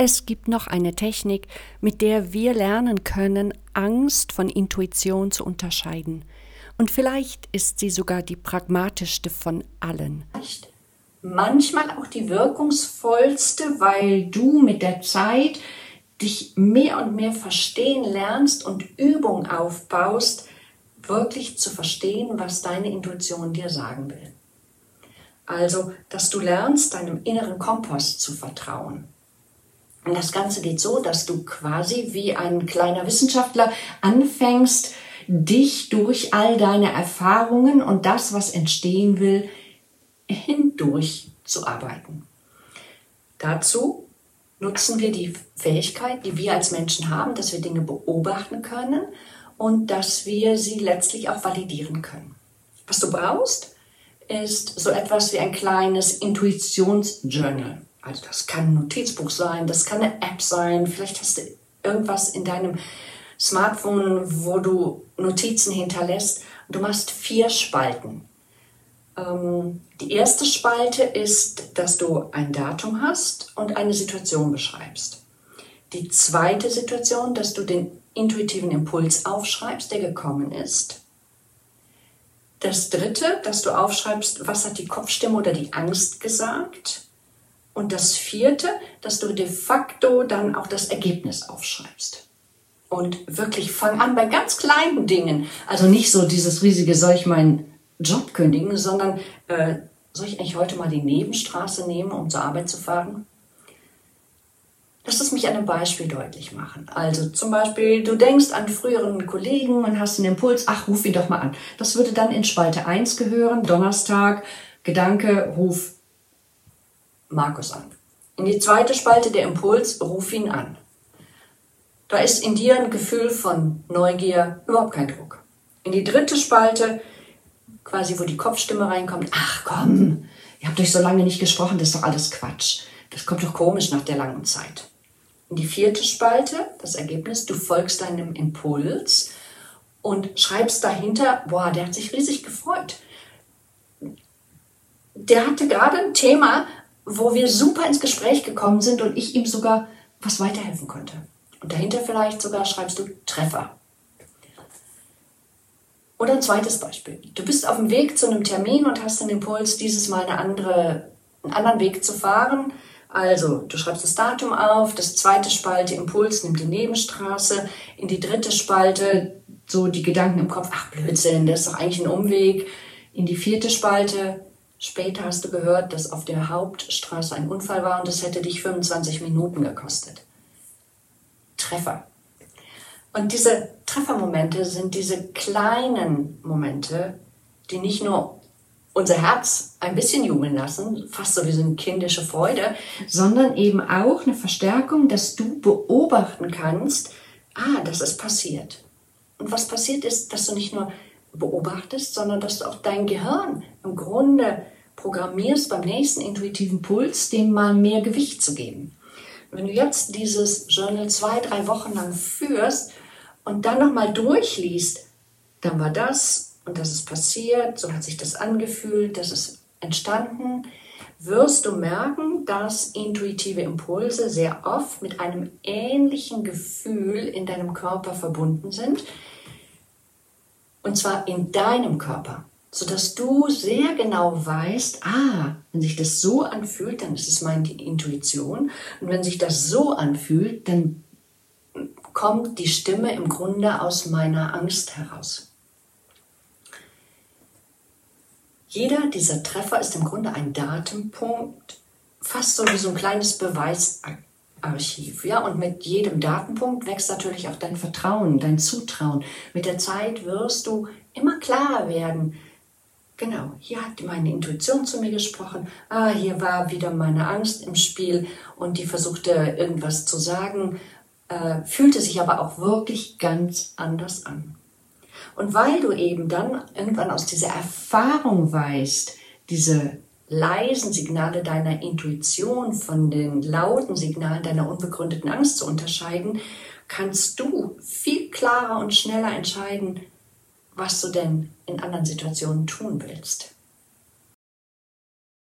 Es gibt noch eine Technik, mit der wir lernen können, Angst von Intuition zu unterscheiden. Und vielleicht ist sie sogar die pragmatischste von allen. Manchmal auch die wirkungsvollste, weil du mit der Zeit dich mehr und mehr verstehen lernst und Übung aufbaust, wirklich zu verstehen, was deine Intuition dir sagen will. Also, dass du lernst, deinem inneren Kompass zu vertrauen. Und das Ganze geht so, dass du quasi wie ein kleiner Wissenschaftler anfängst, dich durch all deine Erfahrungen und das, was entstehen will, hindurch zu arbeiten. Dazu nutzen wir die Fähigkeit, die wir als Menschen haben, dass wir Dinge beobachten können und dass wir sie letztlich auch validieren können. Was du brauchst, ist so etwas wie ein kleines Intuitionsjournal. Also das kann ein Notizbuch sein, das kann eine App sein, vielleicht hast du irgendwas in deinem Smartphone, wo du Notizen hinterlässt. Und du machst 4 Spalten. Die erste Spalte ist, dass du ein Datum hast und eine Situation beschreibst. Die zweite Situation, dass du den intuitiven Impuls aufschreibst, der gekommen ist. Das dritte, dass du aufschreibst, was hat die Kopfstimme oder die Angst gesagt. Und das vierte, dass du de facto dann auch das Ergebnis aufschreibst. Und wirklich fang an bei ganz kleinen Dingen. Also nicht so dieses riesige, soll ich meinen Job kündigen, sondern soll ich eigentlich heute mal die Nebenstraße nehmen, um zur Arbeit zu fahren? Lass es mich an einem Beispiel deutlich machen. Also zum Beispiel, du denkst an früheren Kollegen und hast einen Impuls, ach, ruf ihn doch mal an. Das würde dann in Spalte 1 gehören, Donnerstag, Gedanke, ruf Markus an. In die zweite Spalte der Impuls, ruf ihn an. Da ist in dir ein Gefühl von Neugier, überhaupt kein Druck. In die dritte Spalte, quasi wo die Kopfstimme reinkommt, ach komm, ihr habt euch so lange nicht gesprochen, das ist doch alles Quatsch. Das kommt doch komisch nach der langen Zeit. In die vierte Spalte, das Ergebnis, du folgst deinem Impuls und schreibst dahinter, boah, der hat sich riesig gefreut. Der hatte gerade ein Thema, wo wir super ins Gespräch gekommen sind und ich ihm sogar was weiterhelfen konnte. Und dahinter vielleicht sogar schreibst du Treffer. Oder ein zweites Beispiel. Du bist auf dem Weg zu einem Termin und hast den Impuls, dieses Mal einen anderen Weg zu fahren. Also, du schreibst das Datum auf, das zweite Spalte Impuls nimmt die Nebenstraße, in die dritte Spalte so die Gedanken im Kopf, ach Blödsinn, das ist doch eigentlich ein Umweg. In die vierte Spalte, später hast du gehört, dass auf der Hauptstraße ein Unfall war und das hätte dich 25 Minuten gekostet. Treffer. Und diese Treffermomente sind diese kleinen Momente, die nicht nur unser Herz ein bisschen jubeln lassen, fast so wie so eine kindische Freude, sondern eben auch eine Verstärkung, dass du beobachten kannst, das ist passiert. Und was passiert ist, dass du nicht nur beobachtest, sondern dass du auch dein Gehirn im Grunde programmierst, beim nächsten intuitiven Puls dem mal mehr Gewicht zu geben. Wenn du jetzt dieses Journal 2-3 Wochen lang führst und dann nochmal durchliest, dann war das und das ist passiert, so hat sich das angefühlt, das ist entstanden, wirst du merken, dass intuitive Impulse sehr oft mit einem ähnlichen Gefühl in deinem Körper verbunden sind. Und zwar in deinem Körper, sodass du sehr genau weißt, wenn sich das so anfühlt, dann ist es meine Intuition. Und wenn sich das so anfühlt, dann kommt die Stimme im Grunde aus meiner Angst heraus. Jeder dieser Treffer ist im Grunde ein Datenpunkt, fast so wie so ein kleines Beweisarchiv. Ja? Und mit jedem Datenpunkt wächst natürlich auch dein Vertrauen, dein Zutrauen. Mit der Zeit wirst du immer klarer werden. Genau, hier hat meine Intuition zu mir gesprochen. Hier war wieder meine Angst im Spiel und die versuchte irgendwas zu sagen, fühlte sich aber auch wirklich ganz anders an. Und weil du eben dann irgendwann aus dieser Erfahrung weißt, diese leisen Signale deiner Intuition von den lauten Signalen deiner unbegründeten Angst zu unterscheiden, kannst du viel klarer und schneller entscheiden, was du denn in anderen Situationen tun willst.